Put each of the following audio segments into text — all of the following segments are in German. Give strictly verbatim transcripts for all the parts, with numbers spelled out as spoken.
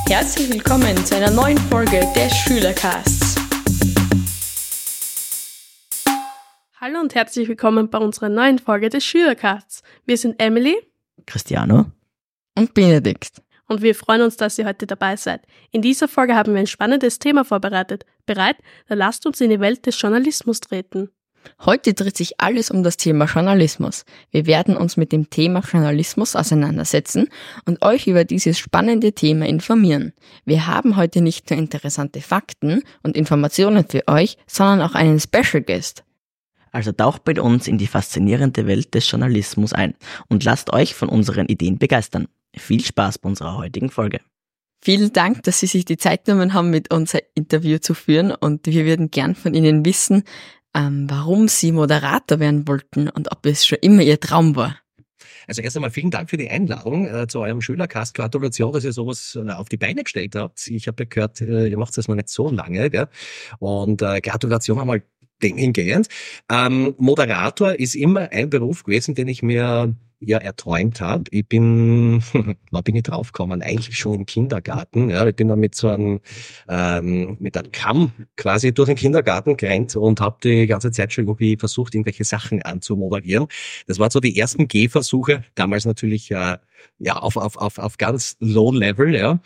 Herzlich willkommen zu einer neuen Folge des Schülercasts. Hallo und herzlich willkommen bei unserer neuen Folge des Schülercasts. Wir sind Emily, Cristiano und Benedikt. Und wir freuen uns, dass ihr heute dabei seid. In dieser Folge haben wir ein spannendes Thema vorbereitet. Bereit? Dann lasst uns in die Welt des Journalismus treten. Heute dreht sich alles um das Thema Journalismus. Wir werden uns mit dem Thema Journalismus auseinandersetzen und euch über dieses spannende Thema informieren. Wir haben heute nicht nur interessante Fakten und Informationen für euch, sondern auch einen Special Guest. Also taucht bei uns in die faszinierende Welt des Journalismus ein und lasst euch von unseren Ideen begeistern. Viel Spaß bei unserer heutigen Folge. Vielen Dank, dass Sie sich die Zeit genommen haben, mit uns ein Interview zu führen, und wir würden gern von Ihnen wissen, ähm, warum Sie Moderator werden wollten und ob es schon immer Ihr Traum war. Also erst einmal vielen Dank für die Einladung äh, zu eurem Schülercast. Gratulation, dass ihr sowas äh, auf die Beine gestellt habt. Ich habe ja gehört, äh, ihr macht das noch nicht so lange, gell? Und äh, Gratulation einmal dem hingehend. Ähm, Moderator ist immer ein Beruf gewesen, den ich mir ja erträumt habe. Ich bin, wann bin ich draufgekommen? Eigentlich schon im Kindergarten. Ja, ich bin dann mit so einem ähm, mit einem Kamm quasi durch den Kindergarten gerannt und habe die ganze Zeit schon irgendwie versucht, irgendwelche Sachen anzumoderieren. Das waren so die ersten Gehversuche, damals natürlich äh, ja auf auf auf auf ganz low level, ja.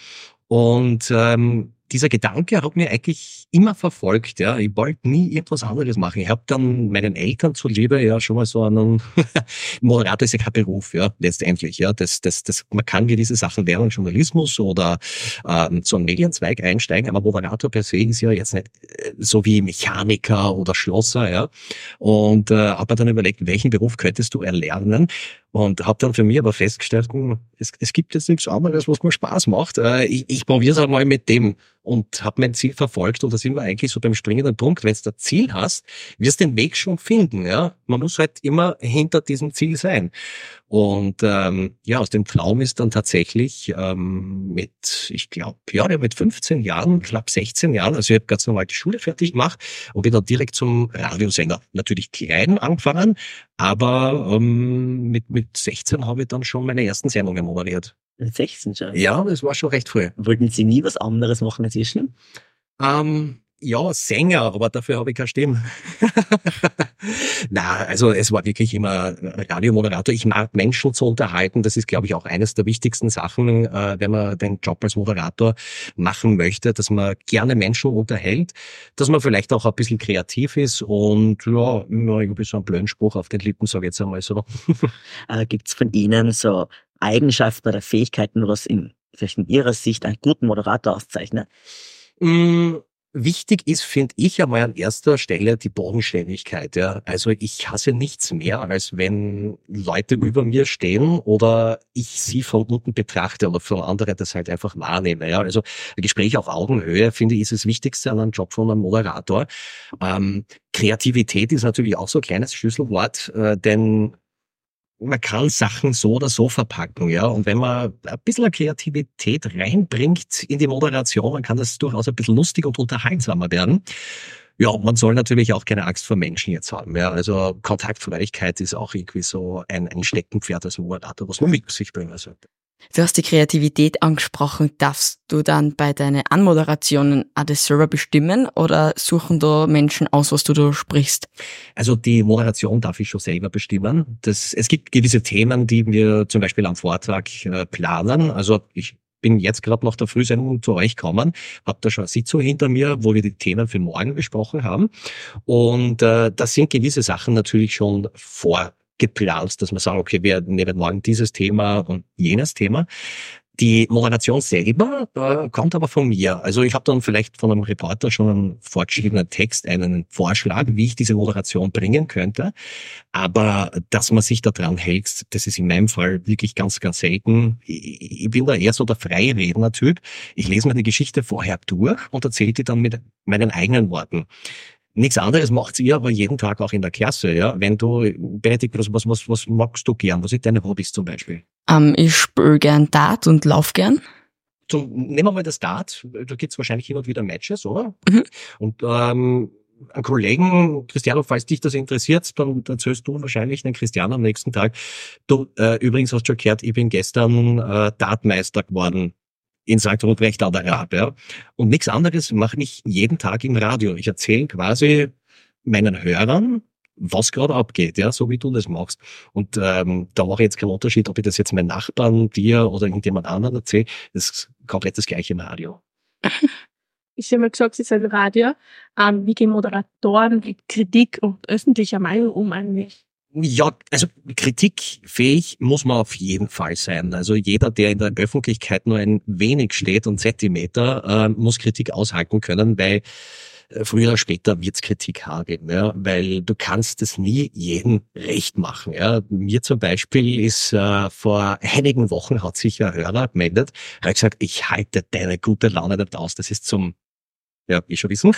Und ähm, dieser Gedanke hat mir eigentlich immer verfolgt. Ja, ich wollte nie irgendwas anderes machen. Ich habe dann meinen Eltern zuliebe ja schon mal so einen Moderator ist ja kein Beruf, ja, letztendlich. Ja, das, das, das, man kann gewisse Sachen lernen, Journalismus oder ähm, so einen Medienzweig einsteigen, aber Moderator per se ist ja jetzt nicht so wie Mechaniker oder Schlosser, ja. Und äh, habe mir dann überlegt, welchen Beruf könntest du erlernen? Und habe dann für mich aber festgestellt, es, es gibt jetzt nichts anderes, was mir Spaß macht. Äh, ich ich probiere es einmal mit dem und habe mein Ziel verfolgt. Und da sind wir eigentlich so beim springenden Punkt. Wenn du ein Ziel hast, wirst du den Weg schon finden. Ja, man muss halt immer hinter diesem Ziel sein. Und ähm, ja, aus dem Traum ist dann tatsächlich ähm, mit, ich glaube, ja, mit fünfzehn Jahren, knapp sechzehn Jahren, also ich habe ganz normal die Schule fertig gemacht und bin dann direkt zum Radiosender. Natürlich klein angefangen, aber ähm, mit mit sechzehn habe ich dann schon meine ersten Sendungen moderiert. sechzehn schon? Ja, das war schon recht früh. Wollten Sie nie was anderes machen als Ihr? Ähm, ja, Sänger, aber dafür habe ich keine Stimme. Na, also es war wirklich immer Radiomoderator. Ich mag Menschen zu unterhalten. Das ist, glaube ich, auch eines der wichtigsten Sachen, äh, wenn man den Job als Moderator machen möchte, dass man gerne Menschen unterhält, dass man vielleicht auch ein bisschen kreativ ist und ja, immer irgendwie so einen blöden Spruch auf den Lippen, sage ich jetzt einmal so. äh, Gibt es von Ihnen so Eigenschaften oder Fähigkeiten, was in, vielleicht in Ihrer Sicht einen guten Moderator auszeichnet? Mm. Wichtig ist, finde ich, einmal an erster Stelle die Bodenständigkeit. Ja. Also ich hasse nichts mehr, als wenn Leute über mir stehen oder ich sie von unten betrachte oder von anderen das halt einfach wahrnehme. Ja. Also ein Gespräch auf Augenhöhe, finde ich, ist das Wichtigste an einem Job von einem Moderator. Ähm, Kreativität ist natürlich auch so ein kleines Schlüsselwort, äh, denn man kann Sachen so oder so verpacken, ja. Und wenn man ein bisschen Kreativität reinbringt in die Moderation, dann kann das durchaus ein bisschen lustig und unterhaltsamer werden. Ja, und man soll natürlich auch keine Angst vor Menschen jetzt haben, ja. Also Kontaktfreudigkeit ist auch irgendwie so ein, ein Steckenpferd als Moderator, was man mit sich bringen sollte. Du hast die Kreativität angesprochen. Darfst du dann bei deinen Anmoderationen auch das selber bestimmen oder suchen da Menschen aus, was du da sprichst? Also die Moderation darf ich schon selber bestimmen. Das, es gibt gewisse Themen, die wir zum Beispiel am Vortrag äh, planen. Also ich bin jetzt gerade nach der Frühsendung zu euch gekommen, habe da schon eine Sitzung hinter mir, wo wir die Themen für morgen besprochen haben. Und äh, da sind gewisse Sachen natürlich schon vor geplant, dass man sagt, okay, wir nehmen morgen dieses Thema und jenes Thema. Die Moderation selber äh, kommt aber von mir. Also ich habe dann vielleicht von einem Reporter schon einen vorgeschriebenen Text, einen Vorschlag, wie ich diese Moderation bringen könnte. Aber dass man sich da dran hält, das ist in meinem Fall wirklich ganz, ganz selten. Ich, ich bin da eher so der Freiredner-Typ. Ich lese mir die Geschichte vorher durch und erzähle die dann mit meinen eigenen Worten. Nichts anderes macht ihr aber jeden Tag auch in der Klasse, ja. Wenn du, Benedikt, was, was, was, was magst du gern? Was sind deine Hobbys zum Beispiel? Ähm, ich spiele gern Dart und lauf gern. Zum, nehmen wir mal das Dart. Da gibt's wahrscheinlich hin und wieder Matches, oder? Mhm. Und ähm, einen Kollegen, Cristiano, falls dich das interessiert, dann erzählst du wahrscheinlich den Cristiano am nächsten Tag. Du, äh, übrigens hast du schon gehört, ich bin gestern äh, Dartmeister geworden. in Sankt Ruprecht an der Raab, ja. Und nichts anderes mache ich jeden Tag im Radio. Ich erzähle quasi meinen Hörern, was gerade abgeht, ja, so wie du das machst. Und ähm, da mache ich jetzt keinen Unterschied, ob ich das jetzt meinen Nachbarn, dir oder irgendjemand anderen erzähle. Das ist komplett das Gleiche im Radio. Ich habe mal gesagt, Sie sind Radio. Ähm, wie gehen Moderatoren mit Kritik und öffentlicher Meinung um eigentlich? Ja, also kritikfähig muss man auf jeden Fall sein. Also jeder, der in der Öffentlichkeit nur ein wenig steht und Zentimeter, äh, muss Kritik aushalten können, weil äh, früher oder später wird's Kritik hageln, ja, weil du kannst es nie jedem recht machen. Ja. Mir zum Beispiel ist äh, vor einigen Wochen hat sich ein Hörer gemeldet, er hat gesagt, ich halte deine gute Laune nicht aus, das ist zum Ja, wie schon wissen.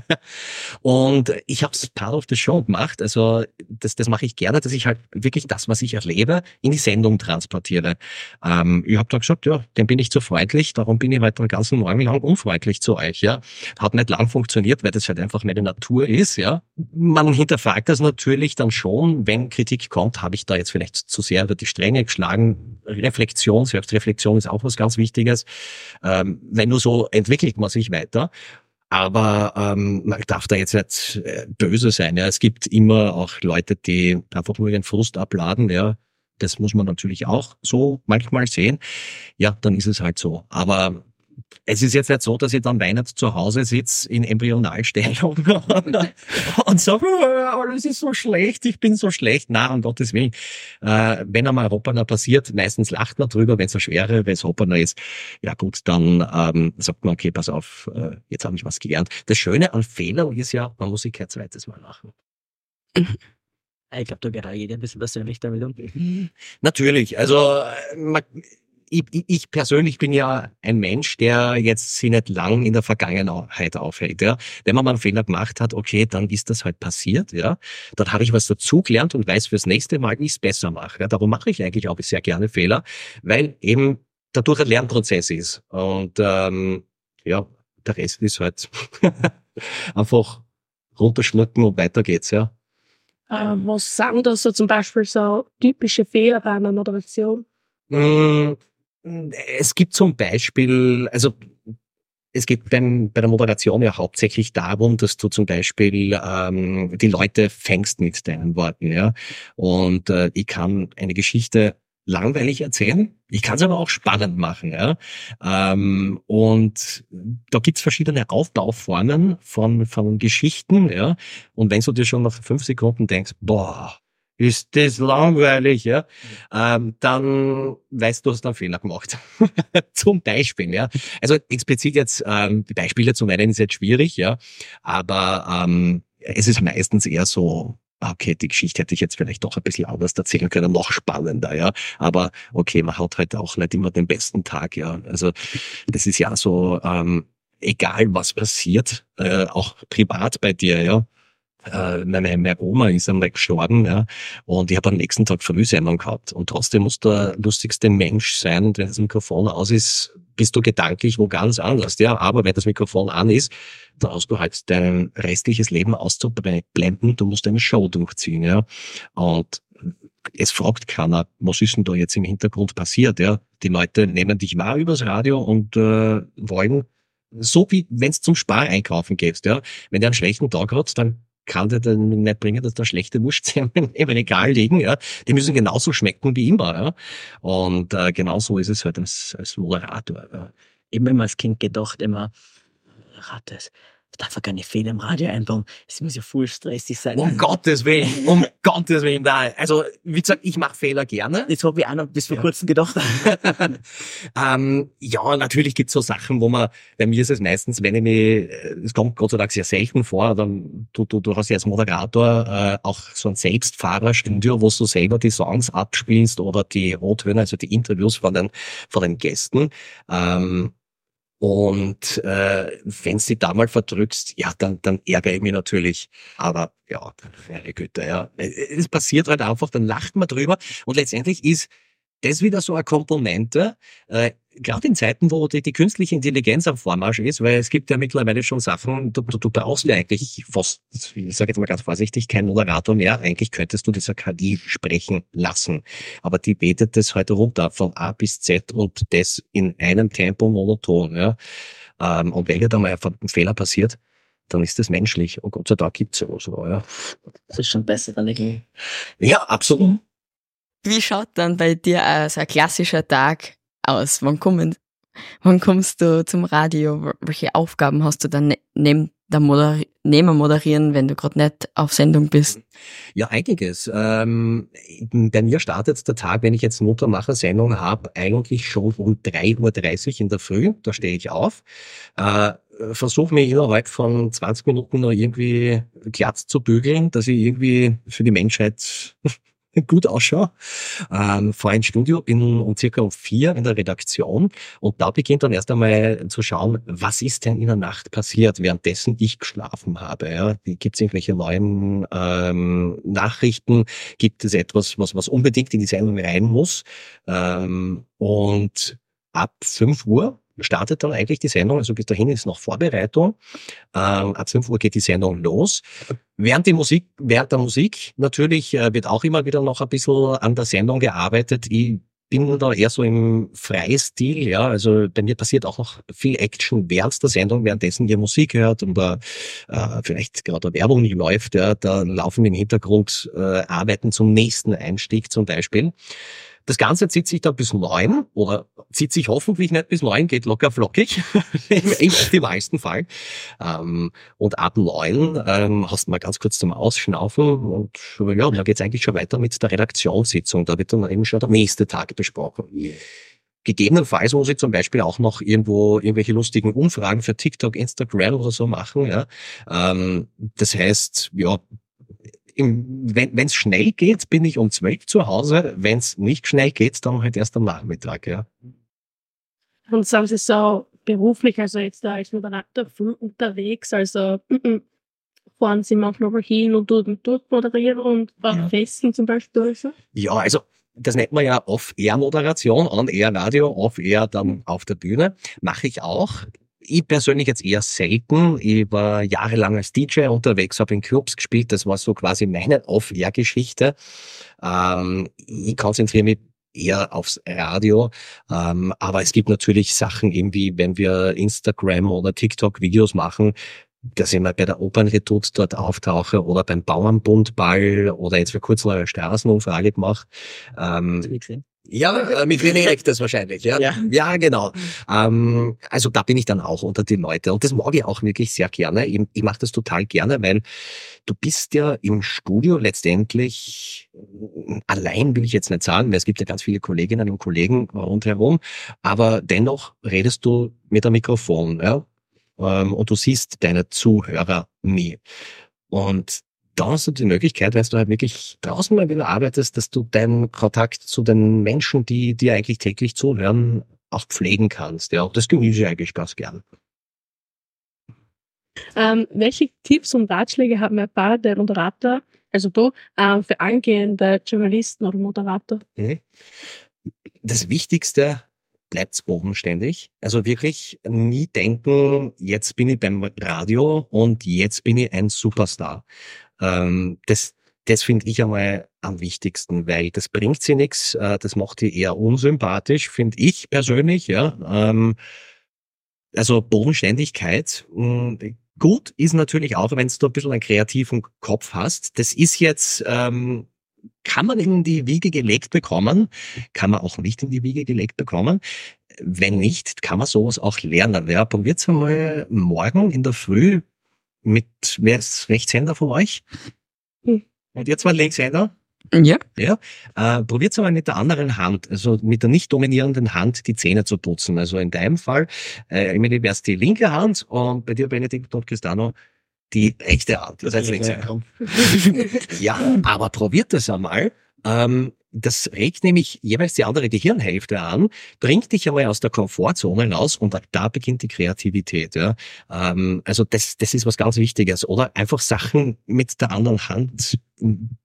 Und ich habe es part of the show gemacht. Also das, das mache ich gerne, dass ich halt wirklich das, was ich erlebe, in die Sendung transportiere. Ähm, ich habe da gesagt, ja, dem bin ich zu freundlich, darum bin ich heute den ganzen Morgen lang unfreundlich zu euch. Ja, hat nicht lang funktioniert, weil das halt einfach meine Natur ist. Ja, man hinterfragt das natürlich dann schon, wenn Kritik kommt, habe ich da jetzt vielleicht zu sehr über die Stränge geschlagen. Reflexion, Selbstreflexion ist auch was ganz Wichtiges. Ähm, wenn nur so entwickelt man sich weiter. Aber ähm, man darf da jetzt nicht äh, böse sein. Ja, es gibt immer auch Leute, die einfach nur ihren Frust abladen. Ja, das muss man natürlich auch so manchmal sehen. Ja, dann ist es halt so. Aber es ist jetzt nicht so, dass ich dann weinend zu Hause sitze in Embryonalstellung und sage, oh, alles ist so schlecht, ich bin so schlecht. Nein, um Gottes Willen. Äh, wenn einmal Hoppana passiert, meistens lacht man drüber, wenn es eine schwere, wenn es Hoppana ist, ja gut, dann ähm, sagt man, okay, pass auf, äh, jetzt habe ich was gelernt. Das Schöne an Fehlern ist ja, man muss sich kein zweites Mal machen. Ich glaube, da geht auch jeder ein bisschen persönlich damit um. Natürlich, also man, Ich, ich persönlich bin ja ein Mensch, der jetzt sich nicht lang in der Vergangenheit aufhält. Ja. Wenn man mal einen Fehler gemacht hat, okay, dann ist das halt passiert. Ja. Dann habe ich was dazugelernt und weiß fürs nächste Mal, wie ich es besser mache. Ja. Darum mache ich eigentlich auch sehr gerne Fehler, weil eben dadurch ein Lernprozess ist. Und ähm, ja, der Rest ist halt einfach runterschlucken und weiter geht's. Ja. Ähm, was sagen da so zum Beispiel so typische Fehler bei einer Moderation? Mm. Es gibt zum Beispiel, also es geht beim, bei der Moderation ja hauptsächlich darum, dass du zum Beispiel ähm, die Leute fängst mit deinen Worten, ja. Und äh, ich kann eine Geschichte langweilig erzählen, ich kann es aber auch spannend machen, ja. Ähm, und da gibt's verschiedene Aufbauformen von von Geschichten, ja. Und wenn du dir schon nach fünf Sekunden denkst, boah, ist das langweilig, ja, ähm, dann weißt du, du hast einen Fehler gemacht. Zum Beispiel, ja. Also explizit jetzt, ähm, die Beispiele zu nennen ist jetzt schwierig, ja, aber ähm, es ist meistens eher so, okay, die Geschichte hätte ich jetzt vielleicht doch ein bisschen anders erzählen können, noch spannender, ja, aber okay, man hat halt auch nicht immer den besten Tag, ja, also das ist ja so, ähm, egal was passiert, äh, auch privat bei dir, ja. Äh, meine, meine Oma ist einmal gestorben, ja, und ich habe am nächsten Tag Frühsendung gehabt. Und trotzdem muss der lustigste Mensch sein, und wenn das Mikrofon aus ist, bist du gedanklich wo ganz anders, ja. Aber wenn das Mikrofon an ist, dann hast du halt dein restliches Leben auszublenden, du musst eine Show durchziehen, ja. Und es fragt keiner, was ist denn da jetzt im Hintergrund passiert, ja. Die Leute nehmen dich wahr übers Radio und äh, wollen, so wie wenn es zum Spar einkaufen gehst, ja. Wenn der einen schlechten Tag hat, dann kann der dann nicht bringen, dass da schlechte Wurstzähmen im Regal liegen, ja. Die müssen genauso schmecken wie immer, ja. Und äh, genauso ist es halt als, als Moderator. Ja. Ich habe mir als Kind gedacht, immer, das darf ja keine Fehler im Radio einbauen. Es muss ja voll stressig sein. Um Gottes Willen, um Gottes Willen. Nein. Also, wie gesagt, ich mache Fehler gerne. Das habe ich auch noch bis vor ja. kurzem gedacht. ähm, ja, natürlich gibt's so Sachen, wo man, bei mir ist es meistens, wenn ich mich, es kommt Gott sei Dank sehr selten vor, dann, du, du, du hast ja als Moderator äh, auch so ein Selbstfahrerstudio, wo du selber die Songs abspielst oder die O-Töne, also die Interviews von den, von den Gästen. Ähm, Und äh, wenn du dich da mal verdrückst, ja, dann, dann ärgere ich mich natürlich. Aber ja, meine Güte, ja. Es passiert halt einfach, dann lacht man drüber. Und letztendlich ist das ist wieder so eine Komponente, äh, gerade in Zeiten, wo die, die künstliche Intelligenz am Vormarsch ist, weil es gibt ja mittlerweile schon Sachen, du, du, du brauchst ja eigentlich fast, ich sage jetzt mal ganz vorsichtig, kein Moderator mehr. Eigentlich könntest du dieser K I sprechen lassen. Aber die betet das heute runter von A bis Z und das in einem Tempo monoton. Ja. Ähm, und wenn ja da mal ein Fehler passiert, dann ist das menschlich. Und Gott sei Dank gibt's sowas. Ja. Das ist schon besser dann irgendwie. Ja, absolut. Wie schaut dann bei dir äh, so ein klassischer Tag aus? Wann, kommen, wann kommst du zum Radio? Welche Aufgaben hast du dann ne- neben der Moder- neben dem Moderieren, wenn du gerade nicht auf Sendung bist? Ja, einiges. Ähm, bei mir startet der Tag, wenn ich jetzt Muttermacher-Sendung habe, eigentlich schon um drei Uhr dreißig in der Früh. Da stehe ich auf. Äh, versuche mir innerhalb von zwanzig Minuten noch irgendwie glatt zu bügeln, dass ich irgendwie für die Menschheit gut ausschaue. Ähm, fahre ins Studio, bin um circa um vier in der Redaktion und da beginnt dann erst einmal zu schauen, was ist denn in der Nacht passiert, währenddessen ich geschlafen habe. Ja? Gibt es irgendwelche neuen ähm, Nachrichten? Gibt es etwas, was, was unbedingt in die Sendung rein muss? Ähm, und ab fünf Uhr startet dann eigentlich die Sendung, also bis dahin ist noch Vorbereitung. Ähm, ab fünf Uhr geht die Sendung los. Während die Musik, während der Musik natürlich äh, wird auch immer wieder noch ein bisschen an der Sendung gearbeitet. Ich bin da eher so im Freistil, ja, also bei mir passiert auch noch viel Action während der Sendung, währenddessen ihr Musik hört und äh, vielleicht gerade eine Werbung nicht läuft, ja, da laufen im Hintergrund äh, Arbeiten zum nächsten Einstieg zum Beispiel. Das Ganze zieht sich dann bis neun oder zieht sich hoffentlich nicht bis neun, geht locker flockig, im optimalsten Fall. Ähm, und ab neun ähm, hast du mal ganz kurz zum Ausschnaufen und ja, da geht's eigentlich schon weiter mit der Redaktionssitzung. Da wird dann eben schon der nächste Tag besprochen. Gegebenenfalls muss ich zum Beispiel auch noch irgendwo irgendwelche lustigen Umfragen für TikTok, Instagram oder so machen. Ja. Ähm, das heißt, ja, Im, wenn es schnell geht, bin ich um zwölf zu Hause. Wenn es nicht schnell geht, dann halt erst am Nachmittag, ja. Und sind Sie so beruflich, also jetzt da als Moderator viel unterwegs, also fahren Sie manchmal noch hin und dort und dort moderieren und bei Ja. Festen zum Beispiel? So? Ja, also das nennt man ja Off-Air-Moderation, On-Air-Radio, Off-Air dann auf der Bühne. Mache ich auch. Ich persönlich jetzt eher selten. Ich war jahrelang als D J unterwegs, habe in Clubs gespielt. Das war so quasi meine Off-Air-Geschichte. Ähm, ich konzentriere mich eher aufs Radio. Ähm, aber es gibt natürlich Sachen eben wie, wenn wir Instagram oder TikTok-Videos machen, dass ich mal bei der Opernredoute dort auftauche oder beim Bauernbundball oder jetzt für kurzem eine Straßenumfrage gemacht. Ähm, Ja, äh, mit René Reck das wahrscheinlich, ja. Ja. Ja, genau. Ähm, also da bin ich dann auch unter die Leute und das mag ich auch wirklich sehr gerne. Ich, ich mache das total gerne, weil du bist ja im Studio letztendlich allein, will ich jetzt nicht sagen, weil es gibt ja ganz viele Kolleginnen und Kollegen rundherum, aber dennoch redest du mit einem Mikrofon, ja. Ähm, und du siehst deine Zuhörer nie. Und da hast du die Möglichkeit, wenn du halt wirklich draußen mal wieder arbeitest, dass du deinen Kontakt zu den Menschen, die dir eigentlich täglich zuhören, auch pflegen kannst. Ja, und das genieße ich eigentlich ganz gern. Ähm, welche Tipps und Ratschläge haben erfahrene Moderator, also du, ähm, für angehende Journalisten oder Moderator? Das Wichtigste, bleibt bodenständig. Also wirklich nie denken, jetzt bin ich beim Radio und jetzt bin ich ein Superstar. Ähm, das das finde ich einmal am wichtigsten, weil das bringt sie nichts, äh, das macht die eher unsympathisch, finde ich persönlich. Ja, ähm, also Bodenständigkeit. Mh, gut ist natürlich auch, wenn du ein bisschen einen kreativen Kopf hast. Das ist jetzt ähm, kann man in die Wiege gelegt bekommen, kann man auch nicht in die Wiege gelegt bekommen. Wenn nicht, kann man sowas auch lernen. Ja, probiert's einmal morgen in der Früh mit, wer ist Rechtshänder von euch? Hm. Und ihr zwei Linkshänder? Ja. Ja, äh, probiert's einmal mit der anderen Hand, also mit der nicht dominierenden Hand die Zähne zu putzen. Also in deinem Fall, äh, Emily, wär's die linke Hand und bei dir, Benedikt und Cristiano, die rechte Hand. Das heißt Linkshänder. Ja, aber probiert das einmal. Ähm, das regt nämlich jeweils die andere Gehirnhälfte an, bringt dich einmal aus der Komfortzone raus und da beginnt die Kreativität. Ja. Ähm, also das, das ist was ganz Wichtiges. Oder einfach Sachen mit der anderen Hand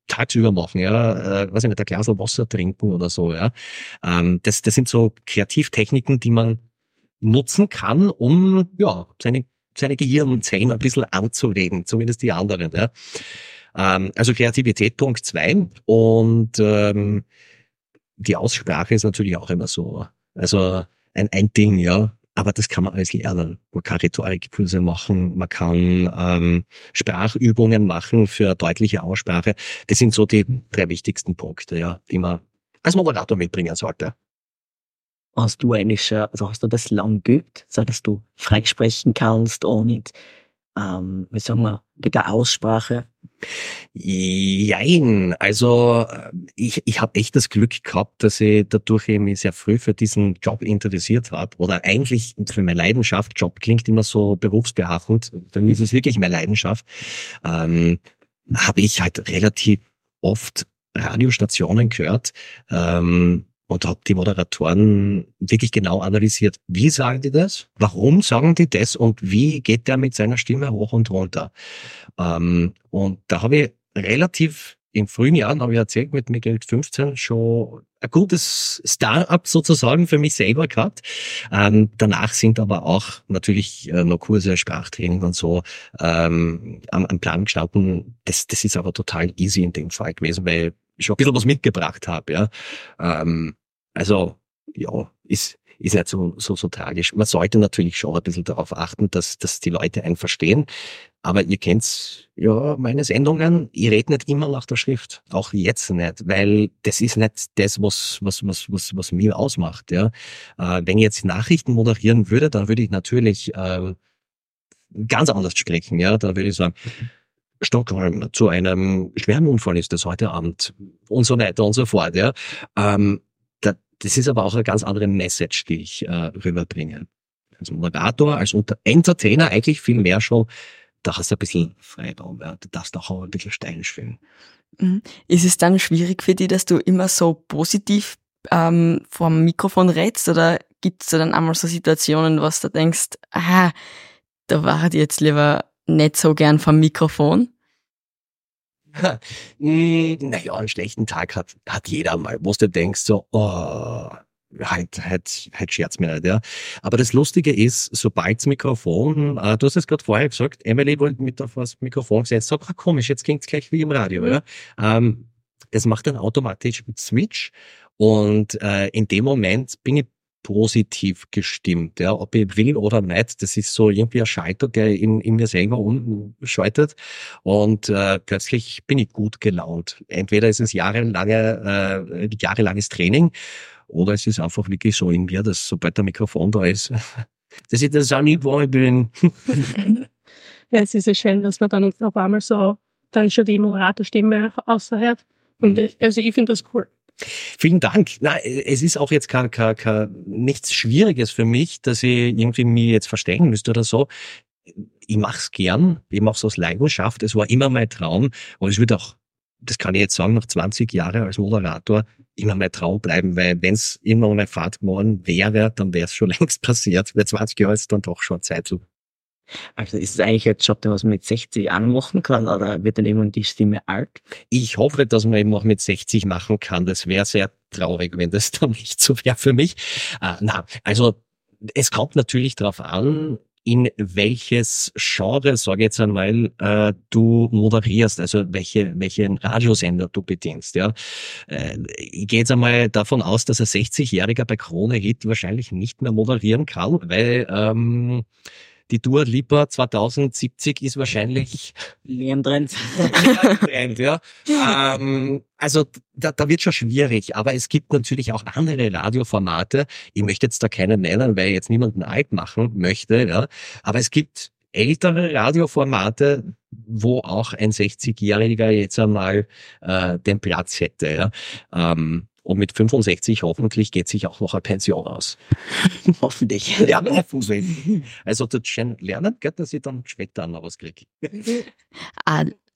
tagsüber machen, ja, äh, weiß ich nicht, ein Glas Wasser trinken oder so, ja. Ähm, das, das sind so Kreativtechniken, die man nutzen kann, um, ja, seine, seine Gehirnzellen ein bisschen anzuregen, zumindest die anderen, ja. Ähm, also Kreativität Punkt zwei und, ähm, die Aussprache ist natürlich auch immer so, also ein, ein Ding, ja. Aber das kann man alles lernen. Man kann Rhetorikkurse machen, man kann ähm, Sprachübungen machen für deutliche Aussprache. Das sind so die drei wichtigsten Punkte, ja, die man als Moderator mitbringen sollte. Hast du eigentlich schon, also hast du das lang geübt, so dass du frei sprechen kannst und, ähm, wie sagen wir, mit der Aussprache? Jein, also äh, ich, ich habe echt das Glück gehabt, dass ich dadurch eben mich sehr früh für diesen Job interessiert habe oder eigentlich für meine Leidenschaft. Job klingt immer so berufsbehaftend, für mich ist es wirklich meine Leidenschaft. Ähm, habe ich halt relativ oft Radiostationen gehört, ähm, und habe die Moderatoren wirklich genau analysiert. Wie sagen die das? Warum sagen die das? Und wie geht der mit seiner Stimme hoch und runter? Ähm, und da habe ich relativ in frühen Jahren, habe ich erzählt, mit Miguel fünfzehn schon ein gutes Start-up sozusagen für mich selber gehabt. Ähm, danach sind aber auch natürlich äh, noch Kurse, Sprachtraining und so ähm, am, am Plan gestanden. Das, das ist aber total easy in dem Fall gewesen, weil ich schon ein bisschen was mitgebracht habe. Ja. Ähm, also ja, ist ist nicht so, so, so tragisch. Man sollte natürlich schon ein bisschen darauf achten, dass, dass die Leute einen verstehen. Aber ihr kennt ja meine Sendungen, ich rede nicht immer nach der Schrift. Auch jetzt nicht, weil das ist nicht das, was, was, was, was, was mir ausmacht, ja. Äh, wenn ich jetzt Nachrichten moderieren würde, dann würde ich natürlich, äh, ganz anders sprechen, ja. Dann würde ich sagen, Stockholm, zu einem schweren Unfall ist es heute Abend und so weiter und so fort, ja. Ähm, da, das ist aber auch eine ganz andere Message, die ich äh, rüberbringe. Als Moderator, als Unter Entertainer eigentlich viel mehr schon, da hast du ein bisschen Freiraum, ja. Du darfst auch ein bisschen steil spielen. Ist es dann schwierig für dich, dass du immer so positiv ähm, vor dem Mikrofon redst, oder gibt es da dann einmal so Situationen, was du denkst, ah, da war ich jetzt lieber nicht so gern vom Mikrofon? Naja, einen schlechten Tag hat, hat jeder mal, wo du denkst so, oh, halt, halt, halt scherz mir nicht, ja. Aber das Lustige ist, sobald das Mikrofon, äh, du hast es gerade vorher gesagt, Emily wollte mit auf das Mikrofon gesetzt, sag, ah, komisch, jetzt klingt's gleich wie im Radio, mhm. ja. Ähm, das macht dann automatisch einen Switch und äh, in dem Moment bin ich positiv gestimmt, ja, ob ich will oder nicht, das ist so irgendwie ein Schalter, der in, in mir selber umschaltet und äh, plötzlich bin ich gut gelaunt. Entweder ist es jahrelange, äh, jahrelanges Training oder es ist einfach wirklich so in mir, dass sobald der Mikrofon da ist, dass ich das auch nicht, wo ich bin. Ja, es ist ja schön, dass man dann auf einmal so dann schon die Moderatorstimme aushört. Und ich, also ich finde das cool. Vielen Dank. Na, es ist auch jetzt kein, kein, kein, nichts Schwieriges für mich, dass ich irgendwie mich jetzt verstehen müsste oder so. Ich mache es gern, ich mache es aus Leidenschaft. Es war immer mein Traum und es wird auch, das kann ich jetzt sagen, nach zwanzig Jahren als Moderator immer mein Traum bleiben, weil wenn es immer eine Fahrt geworden wäre, dann wäre es schon längst passiert. Weil zwanzig Jahre ist dann doch schon Zeit. Also ist es eigentlich ein Job, den man mit sechzig anmachen kann, oder wird dann irgendwann die Stimme alt? Ich hoffe, dass man eben auch mit sechzig machen kann. Das wäre sehr traurig, wenn das dann nicht so wäre für mich. Äh, na, also es kommt natürlich darauf an, in welches Genre, sage ich jetzt einmal, äh, du moderierst, also welche welchen Radiosender du bedienst. Ja, äh, ich gehe jetzt einmal davon aus, dass ein sechzigjähriger bei Krone Hit wahrscheinlich nicht mehr moderieren kann, weil ähm, die Dua Lipa zweitausendsiebzig ist wahrscheinlich Trend. ja. ähm, also da, da wird schon schwierig, aber es gibt natürlich auch andere Radioformate. Ich möchte jetzt da keinen nennen, weil ich jetzt niemanden alt machen möchte, ja. Aber es gibt ältere Radioformate, wo auch ein sechzigjähriger jetzt einmal äh, den Platz hätte. Ja. Ähm, Und mit fünfundsechzig hoffentlich geht sich auch noch eine Pension aus. Hoffentlich. Ja, hoffentlich. Also das schön lernen, gell, dass ich dann später noch was kriege.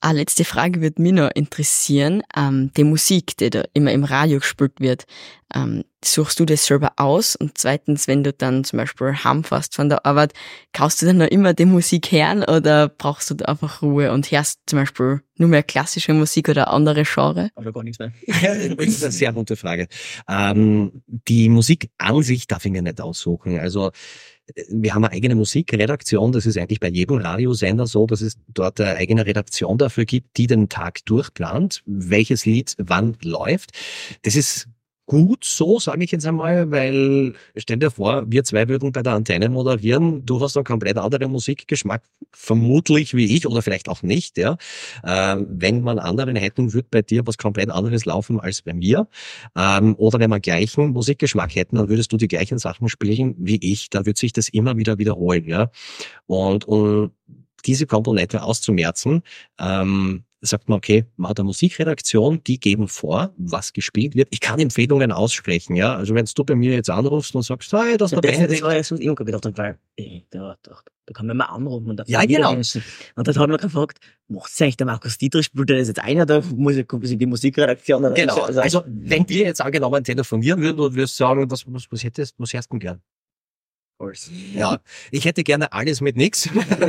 Eine letzte Frage würde mich noch interessieren. Ähm, die Musik, die da immer im Radio gespielt wird, ähm, suchst du das selber aus? Und zweitens, wenn du dann zum Beispiel heimfährst von der Arbeit, kannst du dann noch immer die Musik hören oder brauchst du da einfach Ruhe und hörst zum Beispiel nur mehr klassische Musik oder andere Genre? Oder gar nichts mehr. Ja, das ist eine sehr gute Frage. Ähm, die Musik an sich darf ich mir nicht aussuchen. Also wir haben eine eigene Musikredaktion, das ist eigentlich bei jedem Radiosender so, dass es dort eine eigene Redaktion dafür gibt, die den Tag durchplant, welches Lied wann läuft. Das ist gut so, sage ich jetzt einmal, weil stell dir vor, wir zwei würden bei der Antenne moderieren, du hast einen komplett anderen Musikgeschmack, vermutlich wie ich oder vielleicht auch nicht, ja. Ähm, wenn man anderen hätten, würde bei dir was komplett anderes laufen als bei mir. Ähm, oder wenn wir gleichen Musikgeschmack hätten, dann würdest du die gleichen Sachen spielen wie ich, da wird sich das immer wieder wiederholen, ja. Und um diese Komponente auszumerzen, ähm, sagt man, okay, man hat eine Musikredaktion, die geben vor, was gespielt wird. Ich kann Empfehlungen aussprechen, ja. Also wenn du bei mir jetzt anrufst und sagst, hey, das Ja, ist der das Band. war jetzt, was ich immer gedacht habe, weil, ey, da, da, da kann man mal anrufen und da Ja, genau. Und dann hat man gefragt, macht's eigentlich der Markus Dietrich, spielt der das jetzt einer, da muss ich, muss ich die Musikredaktion oder Genau. also, Also wenn wir jetzt angenommen telefonieren würden und würdest sagen, was, was, was hättest, was hättest du gern? alles. Ja, ich hätte gerne alles mit nix.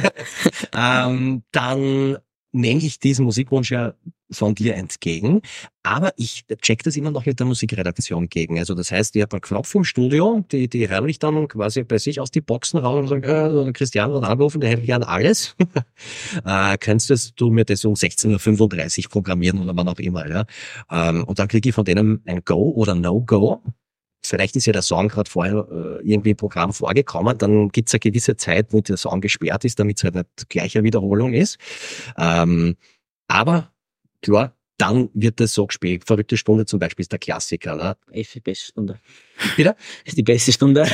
ähm, dann nehme ich diesen Musikwunsch ja von dir entgegen, aber ich check das immer noch mit der Musikredaktion gegen. Also das heißt, ich habe einen Knopf im Studio, die, die hören mich dann quasi bei sich aus die Boxen raus und sagen, äh, Christian wird anrufen, der hätte gern alles. äh, könntest du mir das um sechzehn Uhr fünfunddreißig programmieren oder wann auch immer, ja? Ähm, und dann kriege ich von denen ein Go oder No-Go. Vielleicht ist ja der Song gerade vorher äh, irgendwie im Programm vorgekommen, dann gibt es eine gewisse Zeit, wo der Song gesperrt ist, damit es halt nicht gleich eine Wiederholung ist. Ähm, aber klar, dann wird das so gespielt. Verrückte Stunde zum Beispiel ist der Klassiker. Ne? Ist die beste Stunde. Bitte? Ist die beste Stunde.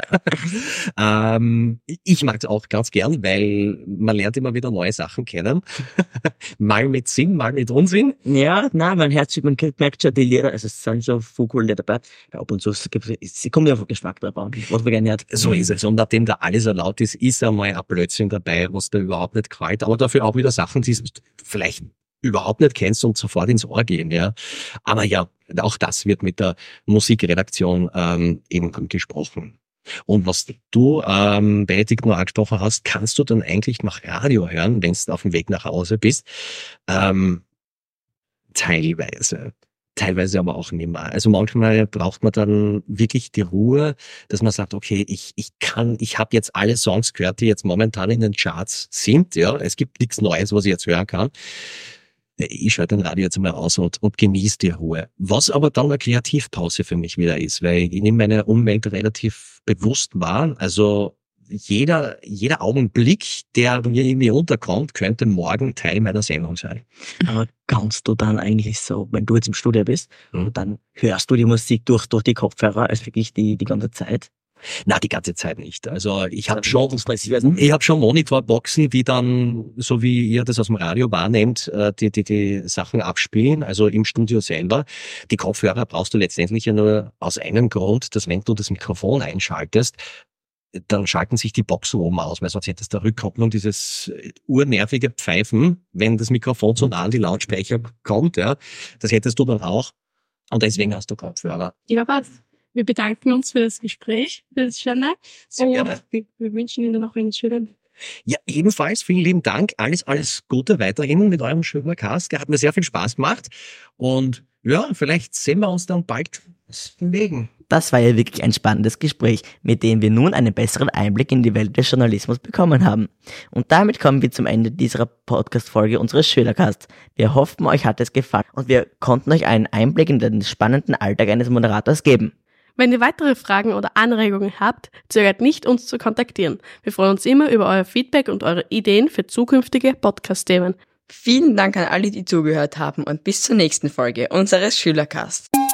ähm, ich mag es auch ganz gern, weil man lernt immer wieder neue Sachen kennen. Mal mit Sinn, mal mit Unsinn. Ja, nein, mein Herz, man merkt schon die Lieder, also es sind schon viel coole Lieder dabei. Ja, ab und zu, es gibt- es kommt ja auf den Geschmack drauf an, was man gerne hört. So ist es. Und nachdem da alles erlaubt ist, ist einmal ein Blödsinn dabei, was dir überhaupt nicht gefällt. Aber dafür auch wieder Sachen, die du vielleicht überhaupt nicht kennst und sofort ins Ohr gehen. Ja. Aber ja, auch das wird mit der Musikredaktion ähm, eben gesprochen. Und was du ähm, bei Ethik nur angesprochen hast, kannst du dann eigentlich noch Radio hören, wenn du auf dem Weg nach Hause bist? Ähm, teilweise. Teilweise aber auch nicht mehr. Also manchmal braucht man dann wirklich die Ruhe, dass man sagt, okay, ich ich kann, ich habe jetzt alle Songs gehört, die jetzt momentan in den Charts sind. Ja, es gibt nichts Neues, was ich jetzt hören kann. Ich schalte den Radio jetzt mal aus und, und genieße die Ruhe. Was aber dann eine Kreativpause für mich wieder ist, weil ich nehme meine Umwelt relativ bewusst wahr. Also jeder jeder Augenblick, der mir irgendwie unterkommt, könnte morgen Teil meiner Sendung sein. Aber kannst du dann eigentlich so, wenn du jetzt im Studio bist, Mhm. und dann hörst du die Musik durch, durch die Kopfhörer, also wirklich die, die ganze Zeit? Na, die ganze Zeit nicht. Also ich habe Also, schon das stressig werden? Ich habe schon Monitorboxen, die dann, so wie ihr das aus dem Radio wahrnehmt, äh, die, die die Sachen abspielen, also im Studio selber. Die Kopfhörer brauchst du letztendlich ja nur aus einem Grund, dass wenn du das Mikrofon einschaltest, dann schalten sich die Boxen oben aus, weil sonst hättest du eine Rückkopplung, dieses urnervige Pfeifen, wenn das Mikrofon zu nah an die Lautsprecher kommt, ja. Das hättest du dann auch. Und deswegen hast du Kopfhörer. Ja, was? Wir bedanken uns für das Gespräch, für das Schöne. Sehr Und gerne. wir, wir wünschen Ihnen noch einen schönen Ja, ebenfalls vielen lieben Dank. Alles, alles Gute weiterhin mit eurem schönen Cast. Hat mir sehr viel Spaß gemacht. Und ja, vielleicht sehen wir uns dann bald bewegen. Das war ja wirklich ein spannendes Gespräch, mit dem wir nun einen besseren Einblick in die Welt des Journalismus bekommen haben. Und damit kommen wir zum Ende dieser Podcast-Folge unseres Schülercasts. Wir hoffen, euch hat es gefallen und wir konnten euch einen Einblick in den spannenden Alltag eines Moderators geben. Wenn ihr weitere Fragen oder Anregungen habt, zögert nicht, uns zu kontaktieren. Wir freuen uns immer über euer Feedback und eure Ideen für zukünftige Podcast-Themen. Vielen Dank an alle, die zugehört haben und bis zur nächsten Folge unseres Schülercasts.